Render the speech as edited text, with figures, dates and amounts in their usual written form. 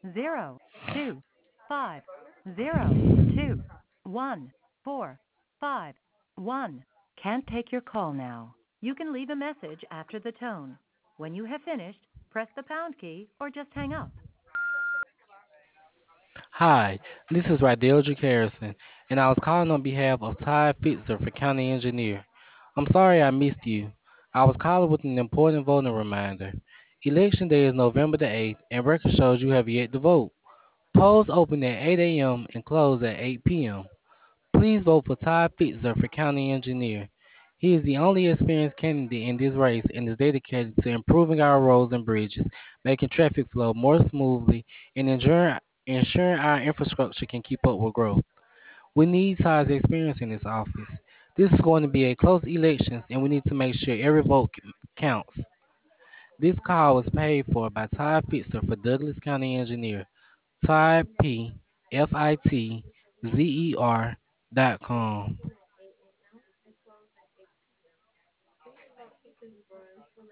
025021451. Can't take your call now. You can leave a message after the tone. When you have finished, press the pound key or just hang up. Hi, this is Radeldrick Harrison, and I was calling on behalf of Ty Fitzer for County Engineer. I'm sorry I missed you. I was calling with an important voting reminder. Election day is November the 8th, and record shows you have yet to vote. Polls open at 8 a.m. and close at 8 p.m. Please vote for Ty Fitzer for County Engineer. He is the only experienced candidate in this race and is dedicated to improving our roads and bridges, making traffic flow more smoothly, and ensuring our infrastructure can keep up with growth. We need Ty's experience in this office. This is going to be a close election, and we need to make sure every vote counts. This call was paid for by Ty Fitzer for Douglas County Engineer. Ty P. FITZER.com.